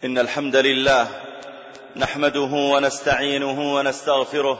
إن الحمد لله نحمده ونستعينه ونستغفره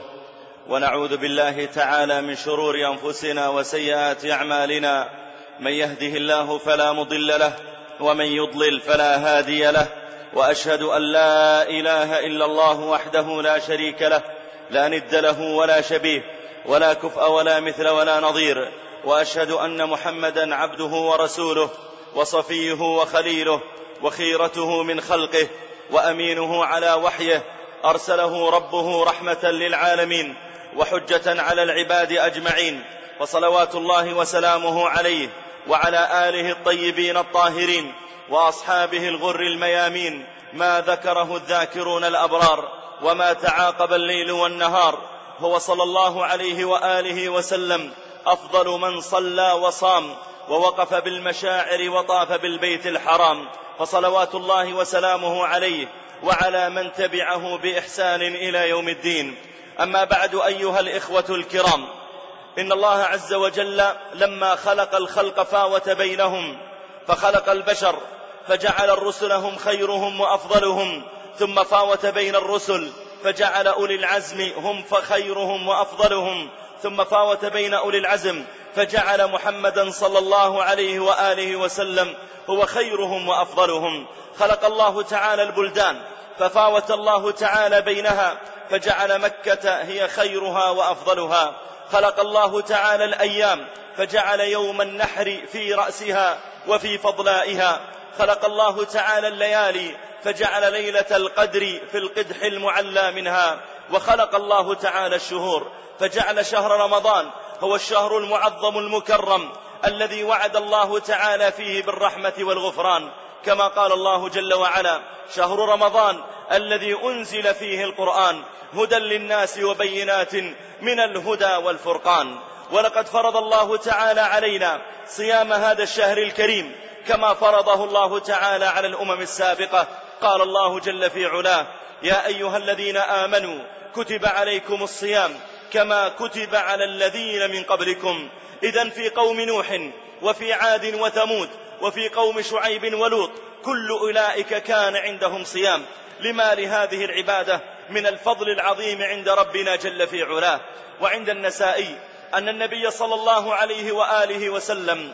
ونعوذ بالله تعالى من شرور أنفسنا وسيئات أعمالنا. من يهده الله فلا مضل له ومن يضلل فلا هادي له، وأشهد أن لا إله إلا الله وحده لا شريك له، لا ند له ولا شبيه ولا كفء ولا مثل ولا نظير، وأشهد أن محمدا عبده ورسوله وصفيه وخليله وخيرته من خلقه وأمينه على وحيه، أرسله ربه رحمة للعالمين وحجة على العباد أجمعين، فصلوات الله وسلامه عليه وعلى آله الطيبين الطاهرين وأصحابه الغر الميامين، ما ذكره الذاكرون الأبرار وما تعاقب الليل والنهار. هو صلى الله عليه وآله وسلم أفضل من صلى وصام ووقف بالمشاعر وطاف بالبيت الحرام، فصلوات الله وسلامه عليه وعلى من تبعه بإحسان إلى يوم الدين. أما بعد، أيها الإخوة الكرام، إن الله عز وجل لما خلق الخلق فاوت بينهم، فخلق البشر فجعل الرسل هم خيرهم وأفضلهم، ثم فاوت بين الرسل فجعل أولي العزم هم خيرهم وأفضلهم، ثم فاوت بين أولي العزم فجعل محمدا صلى الله عليه وآله وسلم هو خيرهم وأفضلهم. خلق الله تعالى البلدان ففاوت الله تعالى بينها فجعل مكة هي خيرها وأفضلها. خلق الله تعالى الأيام فجعل يوم النحر في رأسها وفي فضلائها. خلق الله تعالى الليالي فجعل ليلة القدر في القدح المعلى منها. وخلق الله تعالى الشهور فجعل شهر رمضان هو الشهر المعظم المكرم الذي وعد الله تعالى فيه بالرحمة والغفران، كما قال الله جل وعلا: شهر رمضان الذي أنزل فيه القرآن هدى للناس وبينات من الهدى والفرقان. ولقد فرض الله تعالى علينا صيام هذا الشهر الكريم كما فرضه الله تعالى على الأمم السابقة. قال الله جل في علاه: يا أيها الذين آمنوا كتب عليكم الصيام كما كتب على الذين من قبلكم. إذن في قوم نوح وفي عاد وثمود وفي قوم شعيب ولوط كل أولئك كان عندهم صيام، لما لهذه العبادة من الفضل العظيم عند ربنا جل في علاه. وعند النسائي أن النبي صلى الله عليه وآله وسلم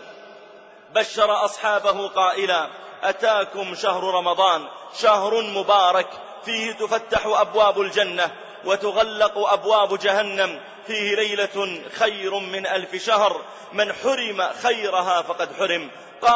بشر أصحابه قائلا: أتاكم شهر رمضان شهر مبارك فيه تفتح أبواب الجنة وتغلق أبواب جهنم، فيه ليلة خير من 1000 شهر، من حرم خيرها فقد حرم.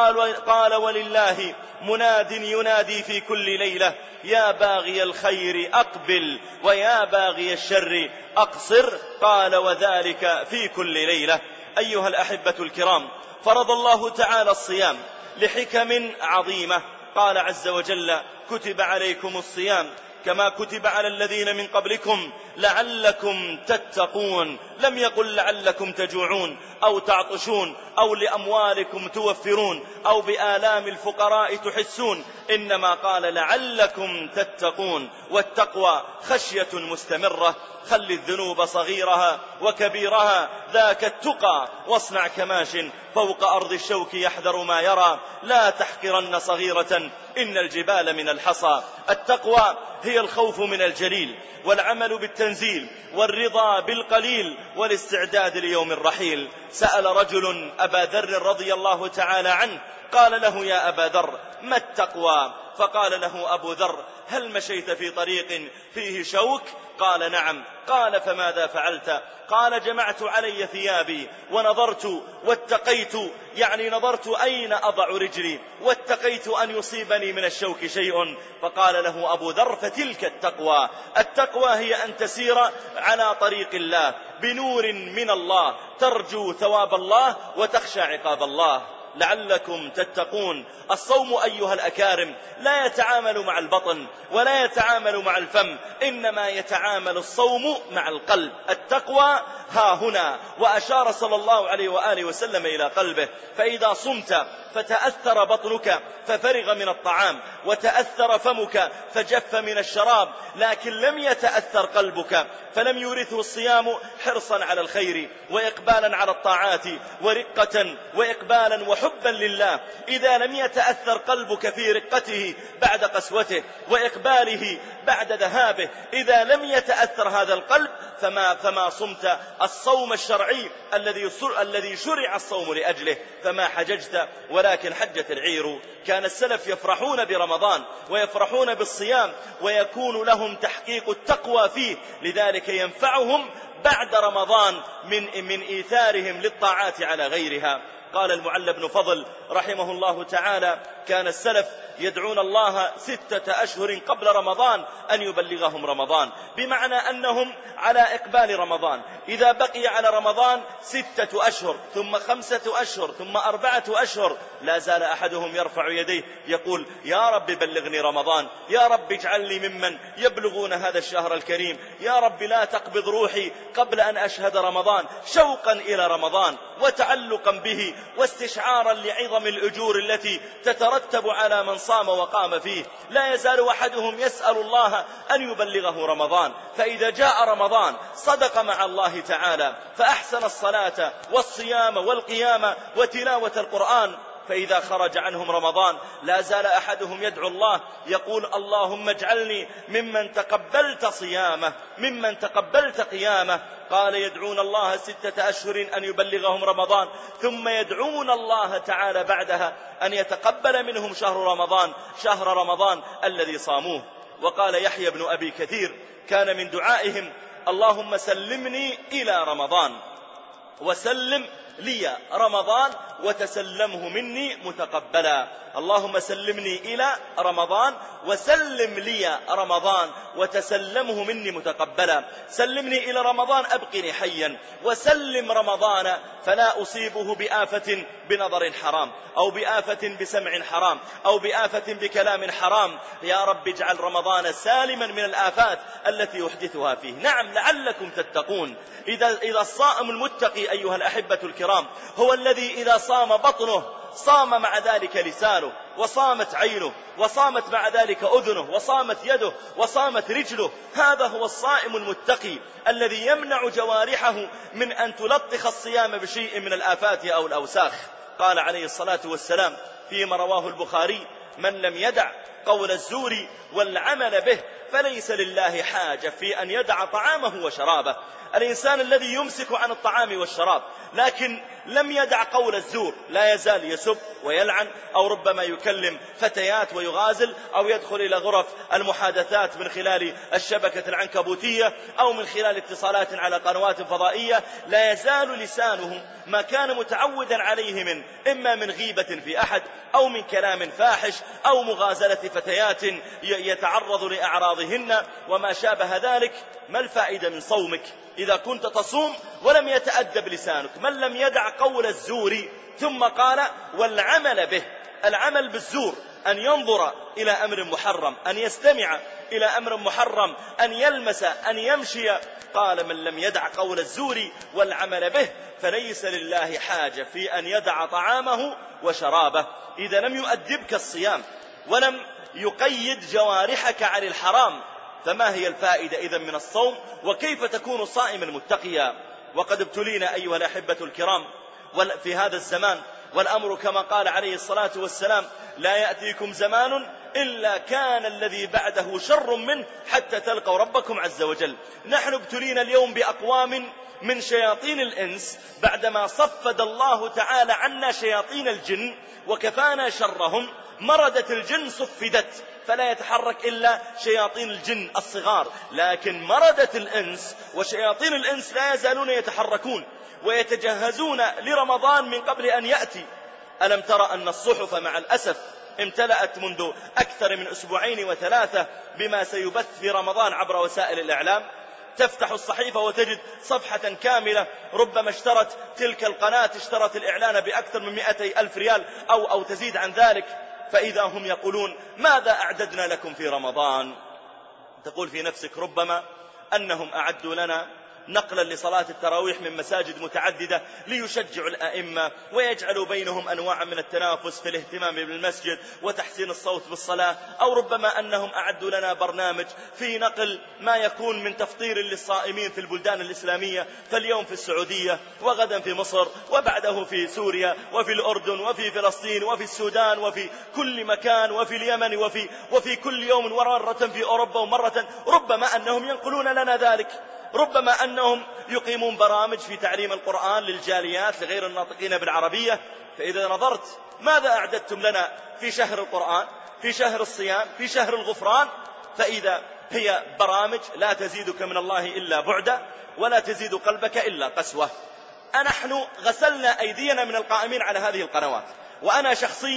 قال ولله مناد ينادي في كل ليلة: يا باغي الخير أقبل ويا باغي الشر أقصر. قال وذلك في كل ليلة. أيها الأحبة الكرام، فرض الله تعالى الصيام لحكم عظيمة. قال عز وجل: كتب عليكم الصيام كما كتب على الذين من قبلكم لعلكم تتقون. لم يقل لعلكم تجوعون أو تعطشون أو لأموالكم توفرون أو بآلام الفقراء تحسون، إنما قال لعلكم تتقون. والتقوى خشية مستمرة. خل الذنوب صغيرها وكبيرها، ذاك التقى. واصنع كماش فوق أرض الشوك يحذر ما يرى، لا تحقرن صغيرة إن الجبال من الحصى. التقوى هي الخوف من الجليل والعمل بالتنزيل والرضا بالقليل والاستعداد ليوم الرحيل. سأل رجل أبا ذر رضي الله تعالى عنه، قال له: يا أبا ذر، ما التقوى؟ فقال له أبو ذر: هل مشيت في طريق فيه شوك؟ قال: نعم. قال: فماذا فعلت؟ قال: جمعت علي ثيابي ونظرت واتقيت، يعني نظرت أين أضع رجلي واتقيت أن يصيبني من الشوك شيء. فقال له أبو ذر: فتلك التقوى. التقوى هي أن تسير على طريق الله بنور من الله، ترجو ثواب الله وتخشى عقاب الله. لعلكم تتقون. الصوم أيها الأكارم لا يتعامل مع البطن ولا يتعامل مع الفم، إنما يتعامل الصوم مع القلب. التقوى ها هنا، وأشار صلى الله عليه وآله وسلم إلى قلبه. فإذا صمت فتأثر بطنك ففرغ من الطعام، وتأثر فمك فجف من الشراب، لكن لم يتأثر قلبك، فلم يورثه الصيام حرصا على الخير وإقبالا على الطاعات ورقة وإقبالا وحبا لله. إذا لم يتأثر قلبك في رقته بعد قسوته وإقباله بعد ذهابه، إذا لم يتأثر هذا القلب فما صمت الصوم الشرعي الذي شرع الصوم لأجله، فما حججت ولكن حجت العير. كان السلف يفرحون برمضان ويفرحون بالصيام ويكون لهم تحقيق التقوى فيه، لذلك ينفعهم بعد رمضان من إيثارهم للطاعات على غيرها. قال المعلى بن فضل رحمه الله تعالى: كان السلف يدعون الله 6 أشهر قبل رمضان أن يبلغهم رمضان، بمعنى أنهم على إقبال رمضان. إذا بقي على رمضان 6 أشهر ثم 5 أشهر ثم 4 أشهر، لا زال أحدهم يرفع يديه يقول: يا رب بلغني رمضان، يا رب اجعلني ممن يبلغون هذا الشهر الكريم، يا رب لا تقبض روحي قبل أن أشهد رمضان، شوقا إلى رمضان وتعلقا به واستشعارا لعظم الأجور التي تترتب على من صام وقام فيه. لا يزال أحدهم يسأل الله أن يبلغه رمضان، فإذا جاء رمضان صدق مع الله تعالى فأحسن الصلاة والصيام والقيام وتلاوة القرآن، فإذا خرج عنهم رمضان لا زال أحدهم يدعو الله يقول: اللهم اجعلني ممن تقبلت صيامه، ممن تقبلت قيامه. قال: يدعون الله 6 أشهر أن يبلغهم رمضان، ثم يدعون الله تعالى بعدها أن يتقبل منهم شهر رمضان الذي صاموه. وقال يحيى بن أبي كثير: كان من دعائهم: اللهم سلمني إلى رمضان وسلم لي رمضان وتسلمه مني متقبلا. اللهم سلمني إلى رمضان وسلم لي رمضان وتسلمه مني متقبلا. سلمني إلى رمضان أبقني حيا، وسلم رمضان فلا أصيبه بآفة بنظر حرام أو بآفة بسمع حرام أو بآفة بكلام حرام. يا رب اجعل رمضان سالما من الآفات التي يحدثها فيه. نعم، لعلكم تتقون. إذا الصائم المتقي أيها الأحبة الكرام هو الذي إذا صام بطنه صام مع ذلك لسانه، وصامت عينه، وصامت مع ذلك أذنه، وصامت يده، وصامت رجله. هذا هو الصائم المتقي الذي يمنع جوارحه من أن تلطخ الصيام بشيء من الآفات أو الأوساخ. قال عليه الصلاة والسلام فيما رواه البخاري: من لم يدع قول الزور والعمل به فليس لله حاجة في أن يدع طعامه وشرابه. الإنسان الذي يمسك عن الطعام والشراب لكن لم يدع قول الزور، لا يزال يسب ويلعن، أو ربما يكلم فتيات ويغازل، أو يدخل إلى غرف المحادثات من خلال الشبكة العنكبوتية أو من خلال اتصالات على قنوات فضائية. لا يزال لسانه ما كان متعودا عليه من إما من غيبة في أحد أو من كلام فاحش أو مغازلة فتيات يتعرض لأعراضهن وما شابه ذلك. ما الفائدة من صومك إذا كنت تصوم ولم يتأدب لسانك؟ من لم يدع قول الزور، ثم قال: والعمل به. العمل بالزور أن ينظر إلى أمر محرم، أن يستمع إلى أمر محرم، أن يلمس، أن يمشي. قال: من لم يدع قول الزور والعمل به فليس لله حاجة في أن يدع طعامه وشرابه. إذا لم يؤدبك الصيام ولم يقيد جوارحك عن الحرام، فما هي الفائدة إذن من الصوم؟ وكيف تكون صائما متقيا؟ وقد ابتلينا أيها الأحبة الكرام في هذا الزمان، والأمر كما قال عليه الصلاة والسلام: لا يأتيكم زمان إلا كان الذي بعده شر منه حتى تلقوا ربكم عز وجل. نحن ابتلينا اليوم بأقوام من شياطين الإنس بعدما صفد الله تعالى عنا شياطين الجن وكفانا شرهم. مردة الجن صفدت فلا يتحرك إلا شياطين الجن الصغار، لكن مردة الإنس وشياطين الإنس لا يزالون يتحركون ويتجهزون لرمضان من قبل أن يأتي. ألم ترى أن الصحف مع الأسف امتلأت منذ أكثر من 2 و3 بما سيبث في رمضان عبر وسائل الإعلام؟ تفتح الصحيفة وتجد صفحة كاملة، ربما اشترت تلك القناة اشترت الإعلان بأكثر من 200,000 ريال أو تزيد عن ذلك، فإذا هم يقولون: ماذا أعددنا لكم في رمضان؟ تقول في نفسك ربما أنهم أعدوا لنا نقلا لصلاة التراويح من مساجد متعددة ليشجعوا الأئمة ويجعلوا بينهم أنواع من التنافس في الاهتمام بالمسجد وتحسين الصوت بالصلاة، أو ربما أنهم أعدوا لنا برنامج في نقل ما يكون من تفطير للصائمين في البلدان الإسلامية، فاليوم في السعودية وغدا في مصر وبعده في سوريا وفي الأردن وفي فلسطين وفي السودان وفي كل مكان وفي اليمن وفي كل يوم مرة في أوروبا ومرة، ربما أنهم ينقلون لنا ذلك، ربما أنهم يقيمون برامج في تعليم القرآن للجاليات لغير الناطقين بالعربية. فإذا نظرت ماذا أعددتم لنا في شهر القرآن، في شهر الصيام، في شهر الغفران، فإذا هي برامج لا تزيدك من الله إلا بعدا ولا تزيد قلبك إلا قسوة. نحن غسلنا أيدينا من القائمين على هذه القنوات، وأنا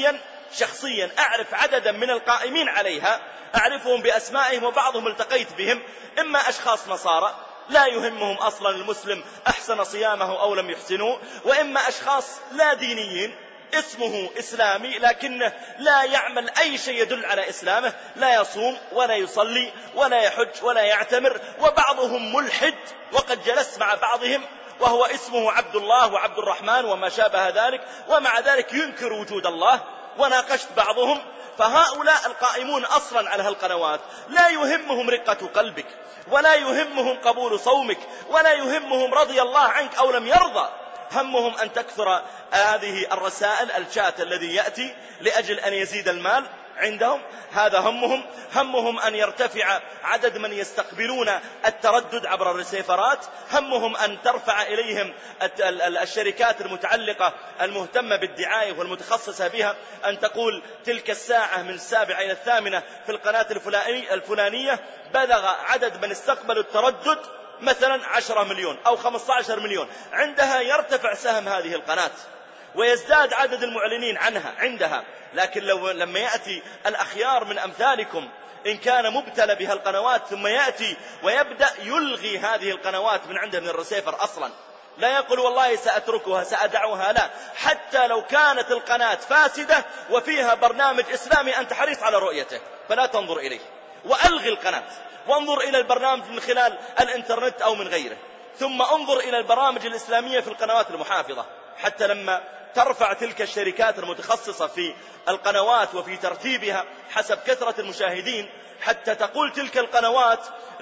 شخصيا أعرف عددا من القائمين عليها، أعرفهم بأسمائهم وبعضهم التقيت بهم، إما أشخاص نصارى لا يهمهم أصلا المسلم أحسن صيامه أو لم يحسنه، وإما أشخاص لا دينيين اسمه إسلامي لكنه لا يعمل أي شيء يدل على إسلامه، لا يصوم ولا يصلي ولا يحج ولا يعتمر، وبعضهم ملحد وقد جلست مع بعضهم وهو اسمه عبد الله وعبد الرحمن وما شابه ذلك، ومع ذلك ينكر وجود الله، وناقشت بعضهم. فهؤلاء القائمون أصلا على هالقنوات لا يهمهم رقة قلبك ولا يهمهم قبول صومك ولا يهمهم رضي الله عنك أو لم يرضى، همهم أن تكثر هذه الرسائل الشات الذي يأتي لأجل أن يزيد المال عندهم، هذا همهم أن يرتفع عدد من يستقبلون التردد عبر الرسيفرات، همهم أن ترفع إليهم الشركات المتعلقة المهتمة بالدعاية والمتخصصة بها أن تقول تلك الساعة من 7 إلى 8 في القناة الفلانية بلغ عدد من استقبلوا التردد مثلا 10 مليون أو 15 مليون، عندها يرتفع سهم هذه القناة ويزداد عدد المعلنين عنها عندها. لكن لما يأتي الأخيار من أمثالكم إن كان مبتلى بها القنوات ثم يأتي ويبدأ يلغي هذه القنوات من عنده من الرسيفر أصلا، لا يقول والله سأتركها سأدعوها، لا، حتى لو كانت القناة فاسدة وفيها برنامج إسلامي أنت حريص على رؤيته فلا تنظر إليه، وألغي القناة وانظر إلى البرنامج من خلال الإنترنت أو من غيره، ثم انظر إلى البرامج الإسلامية في القنوات المحافظة، حتى لما ترفع تلك الشركات المتخصصة في القنوات وفي ترتيبها حسب كثرة المشاهدين، حتى تقول تلك القنوات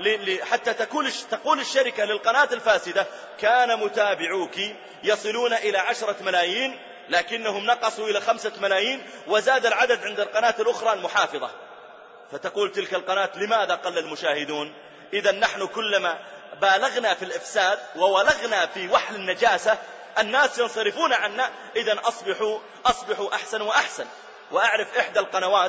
حتى تقول الشركة للقناة الفاسدة كان متابعوك يصلون إلى 10 ملايين لكنهم نقصوا إلى 5 ملايين وزاد العدد عند القناة الأخرى المحافظة، فتقول تلك القناة لماذا قل المشاهدون؟ إذا نحن كلما بالغنا في الإفساد وولغنا في وحل النجاسة الناس ينصرفون عنا، إذا أصبحوا أحسن وأحسن. وأعرف إحدى القنوات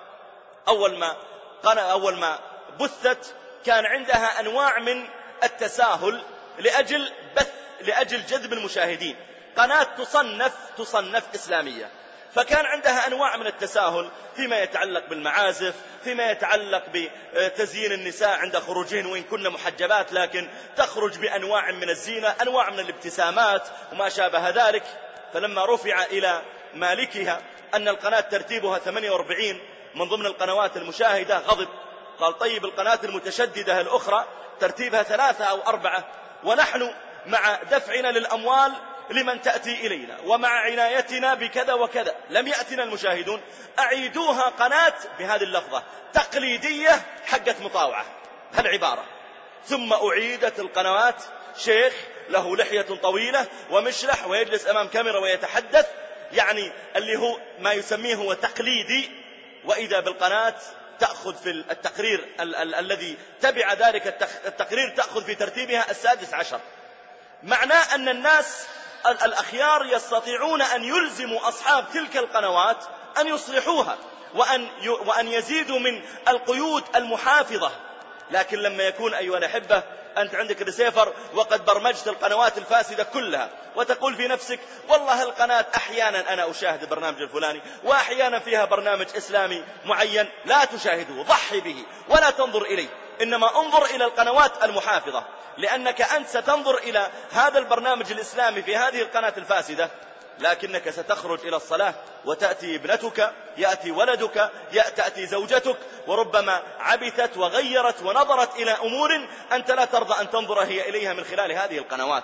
أول ما بثت كان عندها أنواع من التساهل لأجل جذب المشاهدين، قناة تصنف إسلامية، فكان عندها أنواع من التساهل فيما يتعلق بالمعازف، فيما يتعلق بتزيين النساء عند خروجهن وإن كن محجبات لكن تخرج بأنواع من الزينة، أنواع من الابتسامات وما شابه ذلك. فلما رفع إلى مالكها أن القناة ترتيبها 48 من ضمن القنوات المشاهدة غضب، قال طيب القناة المتشددة الأخرى ترتيبها 3 أو 4، ونحن مع دفعنا للأموال لمن تأتي إلينا ومع عنايتنا بكذا وكذا لم يأتنا المشاهدون، أعيدوها قناة بهذه اللفظة تقليدية حقت مطاوعة هالعبارة، ثم أعيدت القنوات شيخ له لحية طويلة ومشلح ويجلس أمام كاميرا ويتحدث، يعني اللي هو ما يسميه هو تقليدي، وإذا بالقناة تأخذ في التقرير الذي تبع ذلك التقرير تأخذ في ترتيبها 16، معناه أن الناس الأخيار يستطيعون أن يلزموا أصحاب تلك القنوات أن يصلحوها وأن يزيدوا من القيود المحافظة. لكن لما يكون أيها الأحبة أنت عندك ريسيفر وقد برمجت القنوات الفاسدة كلها وتقول في نفسك والله القناة أحيانا أنا أشاهد البرنامج الفلاني وأحيانا فيها برنامج إسلامي معين، لا تشاهده، ضحي به ولا تنظر إليه، إنما انظر إلى القنوات المحافظة، لأنك أنت ستنظر إلى هذا البرنامج الإسلامي في هذه القناة الفاسدة لكنك ستخرج إلى الصلاة وتأتي ابنتك، يأتي ولدك، تأتي زوجتك، وربما عبثت وغيرت ونظرت إلى أمور أنت لا ترضى أن تنظر هي إليها من خلال هذه القنوات.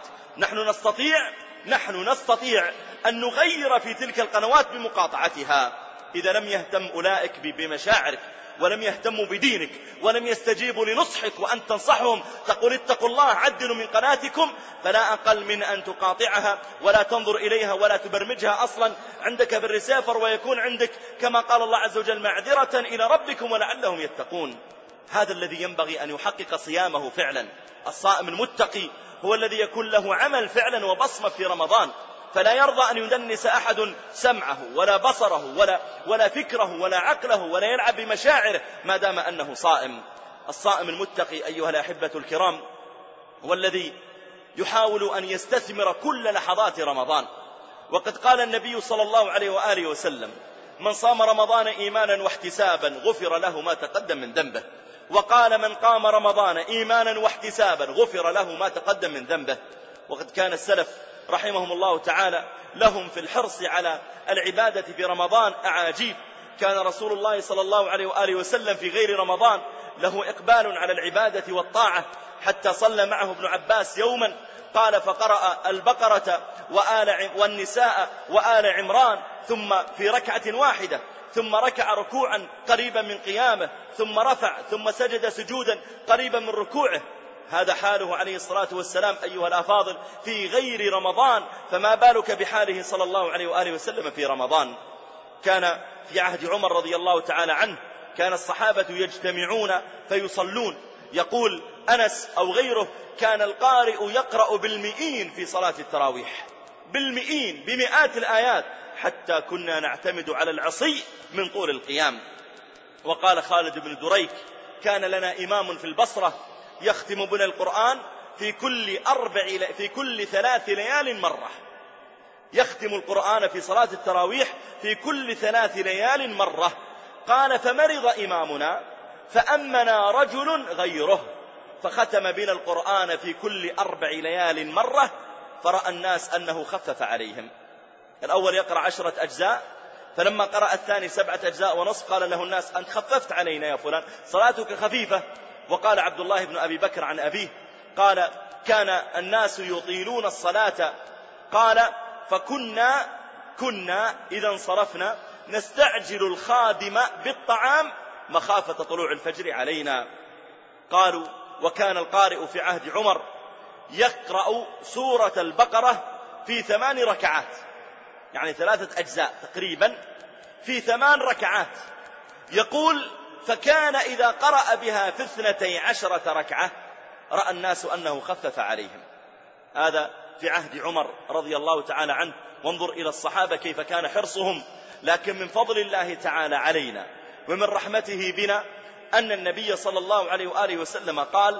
نحن نستطيع أن نغير في تلك القنوات بمقاطعتها. إذا لم يهتم أولئك بمشاعرك ولم يهتموا بدينك ولم يستجيبوا لنصحك وأن تنصحهم تقول اتقوا الله عدلوا من قناتكم، فلا أقل من أن تقاطعها ولا تنظر إليها ولا تبرمجها أصلا عندك بالرسافر، ويكون عندك كما قال الله عز وجل معذرة إلى ربكم ولعلهم يتقون. هذا الذي ينبغي أن يحقق صيامه فعلا. الصائم المتقي هو الذي يكون له عمل فعلا وبصمة في رمضان، فلا يرضى أن يدنس أحد سمعه ولا بصره ولا فكره ولا عقله ولا يلعب بمشاعره ما دام أنه صائم. الصائم المتقي أيها الأحبة الكرام هو الذي يحاول أن يستثمر كل لحظات رمضان. وقد قال النبي صلى الله عليه وآله وسلم: من صام رمضان إيمانا واحتسابا غفر له ما تقدم من ذنبه. وقال: من قام رمضان إيمانا واحتسابا غفر له ما تقدم من ذنبه. وقد كان السلف رحمهم الله تعالى لهم في الحرص على العبادة في رمضان أعاجيب. كان رسول الله صلى الله عليه وآله وسلم في غير رمضان له إقبال على العبادة والطاعة، حتى صلى معه ابن عباس يوما قال فقرأ البقرة والنساء وآل عمران ثم في ركعة واحدة، ثم ركع ركوعا قريبا من قيامه، ثم رفع ثم سجد سجودا قريبا من ركوعه. هذا حاله عليه الصلاة والسلام أيها الأفاضل في غير رمضان، فما بالك بحاله صلى الله عليه وآله وسلم في رمضان. كان في عهد عمر رضي الله تعالى عنه كان الصحابة يجتمعون فيصلون. يقول أنس أو غيره: كان القارئ يقرأ بالمئين في صلاة التراويح، بالمئين بمئات الآيات، حتى كنا نعتمد على العصي من طول القيام. وقال خالد بن دريك: كان لنا إمام في البصرة يختم بنا القرآن في كل 3 ليال مرة. يختم القرآن في صلاة التراويح في كل 3 ليال مرة. قال: فمرض إمامنا فأمنا رجل غيره فختم بنا القرآن في كل 4 ليال مرة، فرأى الناس أنه خفف عليهم. الأول يقرأ 10 أجزاء، فلما قرأ الثاني 7 أجزاء ونصف قال له الناس: أنت خففت علينا يا فلان، صلاتك خفيفة. وقال عبد الله بن أبي بكر عن أبيه قال: كان الناس يطيلون الصلاة، قال: فكنا إذا انصرفنا نستعجل الخادم بالطعام مخافة طلوع الفجر علينا. قالوا: وكان القارئ في عهد عمر يقرأ سورة البقرة في 8 ركعات، يعني 3 أجزاء تقريبا في 8 ركعات. يقول: فكان إذا قرأ بها في 12 ركعة رأى الناس أنه خفف عليهم. هذا في عهد عمر رضي الله تعالى عنه. وانظر إلى الصحابة كيف كان حرصهم. لكن من فضل الله تعالى علينا ومن رحمته بنا أن النبي صلى الله عليه وآله وسلم قال: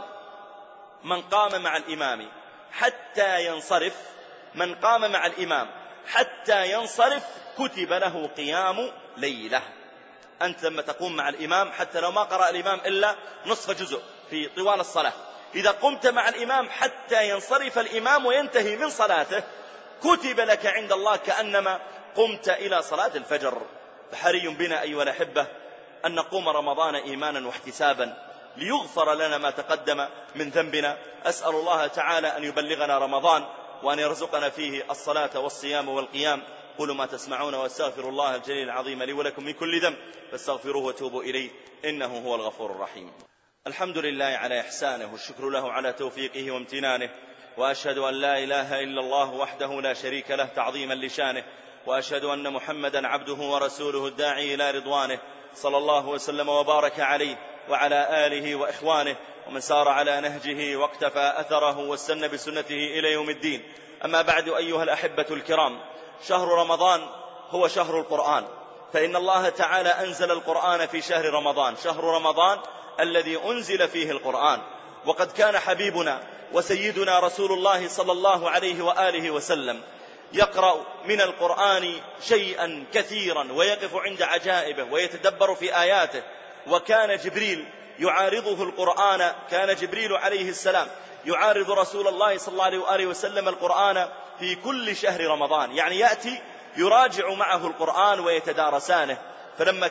من قام مع الإمام حتى ينصرف، من قام مع الإمام حتى ينصرف كتب له قيام ليلة. أنت لما تقوم مع الإمام حتى لو ما قرأ الإمام إلا نصف جزء في طوال الصلاة، إذا قمت مع الإمام حتى ينصرف الإمام وينتهي من صلاته كتب لك عند الله كأنما قمت إلى صلاة الفجر. فحري بنا أيها الأحبة أن نقوم رمضان إيمانا واحتسابا ليغفر لنا ما تقدم من ذنبنا. أسأل الله تعالى أن يبلغنا رمضان وأن يرزقنا فيه الصلاة والصيام والقيام. قولوا ما تسمعون واستغفر الله الجليل العظيم لي ولكم من كل ذنب فاستغفروه وتوبوا إليه إنه هو الغفور الرحيم. الحمد لله على إحسانه والشكر له على توفيقه وامتنانه، وأشهد أن لا إله إلا الله وحده لا شريك له تعظيما لشانه، وأشهد أن محمدا عبده ورسوله الداعي إلى رضوانه، صلى الله وسلم وبارك عليه وعلى آله وإخوانه ومن سار على نهجه واقتفى أثره واستنى بسنته إلى يوم الدين. أما بعد أيها الأحبة الكرام، شهر رمضان هو شهر القرآن، فإن الله تعالى أنزل القرآن في شهر رمضان، شهر رمضان الذي أنزل فيه القرآن. وقد كان حبيبنا وسيدنا رسول الله صلى الله عليه وآله وسلم يقرأ من القرآن شيئا كثيرا ويقف عند عجائبه ويتدبر في آياته. وكان جبريل يعارضه القرآن، كان جبريل عليه السلام يعارض رسول الله صلى الله عليه وآله وسلم القرآن في كل شهر رمضان، يعني يأتي يراجع معه القرآن ويتدارسانه. فلما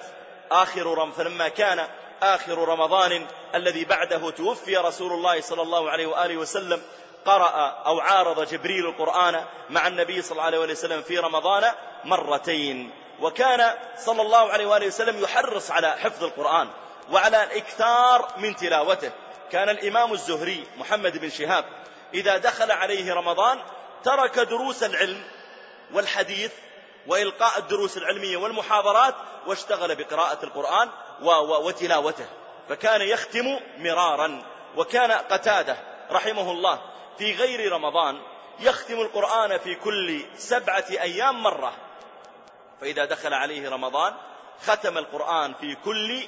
كان آخر رمضان الذي بعده توفي رسول الله صلى الله عليه وآله وسلم، قرأ أو عارض جبريل القرآن مع النبي صلى الله عليه وسلم في رمضان مرتين. وكان صلى الله عليه وآله وسلم يحرص على حفظ القرآن وعلى الإكثار من تلاوته. كان الإمام الزهري محمد بن شهاب إذا دخل عليه رمضان ترك دروس العلم والحديث وإلقاء الدروس العلمية والمحاضرات واشتغل بقراءة القرآن وتلاوته، فكان يختم مرارا. وكان قتادة رحمه الله في غير رمضان يختم القرآن في كل 7 أيام مرة، فإذا دخل عليه رمضان ختم القرآن في كل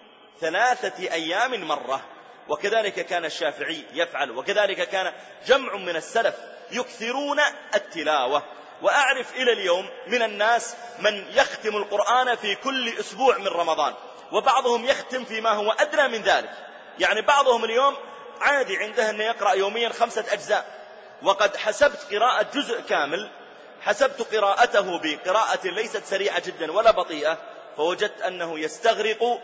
3 أيام مرة. وكذلك كان الشافعي يفعل، وكذلك كان جمع من السلف يكثرون التلاوة. وأعرف إلى اليوم من الناس من يختم القرآن في كل أسبوع من رمضان، وبعضهم يختم فيما هو أدنى من ذلك. يعني بعضهم اليوم عادي عنده أن يقرأ يوميا 5 أجزاء، وقد حسبت قراءة جزء كامل، حسبت قراءته بقراءة ليست سريعة جدا ولا بطيئة، فوجدت أنه يستغرق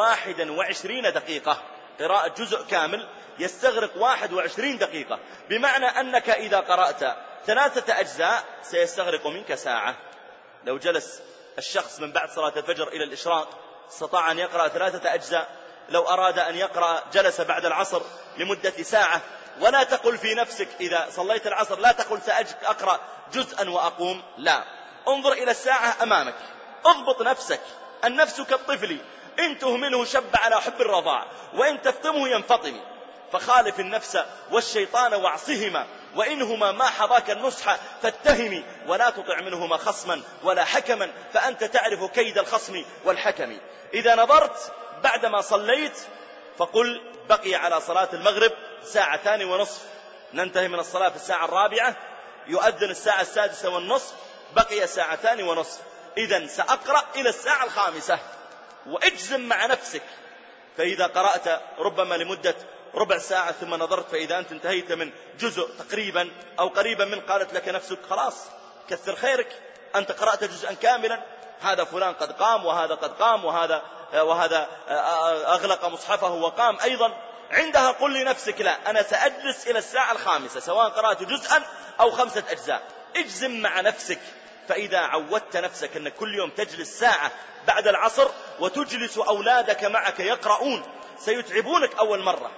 21 دقيقة. قراءة جزء كامل يستغرق 21 دقيقة، بمعنى أنك إذا قرأت 3 أجزاء سيستغرق منك ساعة. لو جلس الشخص من بعد صلاة الفجر إلى الإشراق استطاع أن يقرأ 3 أجزاء. لو أراد أن يقرأ جلس بعد العصر لمدة ساعة. ولا تقل في نفسك إذا صليت العصر لا تقل سأقرأ جزءا وأقوم، لا، انظر إلى الساعة أمامك، اضبط نفسك. النفس كالطفل إن تهمله شب على حب الرضاع وإن تفطمه ينفطم، فخالف النفس والشيطان واعصهما وإنهما ما حظاك النصح فاتهم، ولا تطع منهما خصما ولا حكما فأنت تعرف كيد الخصم والحكم. إذا نظرت بعدما صليت فقل بقي على صلاة المغرب 2.5 ساعة، ننتهي من الصلاة في 4:00، يؤذن 6:30، بقي 2.5 ساعة. إذن سأقرأ إلى 5:00، واجزم مع نفسك. فإذا قرأت ربما لمدة ربع ساعة ثم نظرت فإذا أنت انتهيت من جزء تقريبا أو قريبا من، قالت لك نفسك خلاص كثر خيرك، أنت قرأت جزءا كاملا، هذا فلان قد قام وهذا قد قام وهذا أغلق مصحفه وقام أيضا. عندها قل لنفسك لا، أنا سأجلس إلى 5:00 سواء قرأت جزءا أو 5 أجزاء. اجزم مع نفسك. فإذا عودت نفسك أن كل يوم تجلس ساعة بعد العصر وتجلس أولادك معك يقرؤون، سيتعبونك أول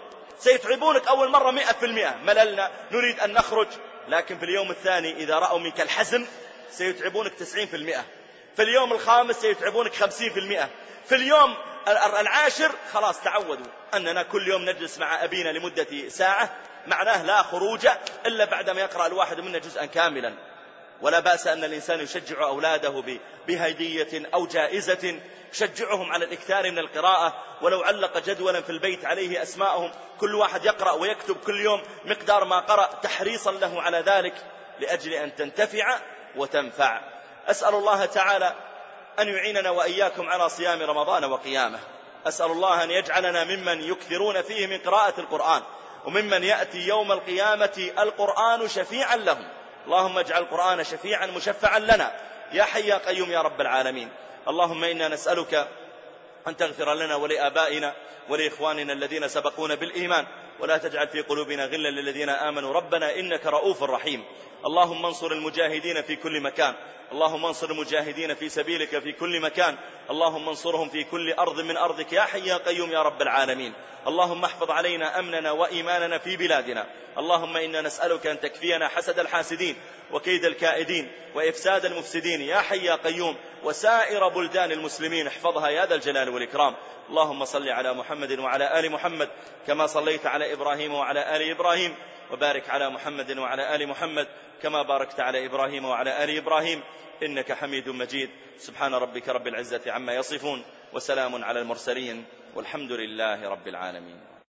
مرة 100%، مللنا نريد أن نخرج، لكن في اليوم الثاني إذا رأوا منك الحزم سيتعبونك 90%، في اليوم الخامس سيتعبونك 50%، في اليوم 10 خلاص تعودوا أننا كل يوم نجلس مع أبينا لمدة ساعة، معناه لا خروج إلا بعدما يقرأ الواحد منا جزءا كاملا. ولا بأس أن الإنسان يشجع أولاده بهدية أو جائزة، يشجعهم على الإكثار من القراءة، ولو علق جدولا في البيت عليه أسماءهم، كل واحد يقرأ ويكتب كل يوم مقدار ما قرأ تحريصا له على ذلك لأجل أن تنتفع وتنفع. أسأل الله تعالى أن يعيننا وإياكم على صيام رمضان وقيامه. أسأل الله أن يجعلنا ممن يكثرون فيه من قراءة القرآن، وممن يأتي يوم القيامة القرآن شفيعا لهم. اللهم اجعل القرآن شفيعا مشفعا لنا يا حي يا قيوم يا رب العالمين. اللهم إنا نسألك أن تغفر لنا ولآبائنا ولإخواننا الذين سبقونا بالإيمان، ولا تجعل في قلوبنا غلا للذين آمنوا ربنا إنك رؤوف رحيم. اللهم انصر المجاهدين في كل مكان، اللهم انصر المجاهدين في سبيلك في كل مكان، اللهم انصرهم في كل أرض من أرضك يا حي يا قيوم يا رب العالمين. اللهم احفظ علينا أمننا وإيماننا في بلادنا. اللهم إنا نسألك أن تكفينا حسد الحاسدين وكيد الكائدين وإفساد المفسدين يا حي يا قيوم، وسائر بلدان المسلمين احفظها يا ذا الجلال والإكرام. اللهم صل على محمد وعلى آل محمد كما صليت على إبراهيم وعلى آل إبراهيم، وبارك على محمد وعلى آل محمد كما باركت على إبراهيم وعلى آل إبراهيم إنك حميد مجيد. سبحان ربك رب العزة عما يصفون، وسلام على المرسلين، والحمد لله رب العالمين.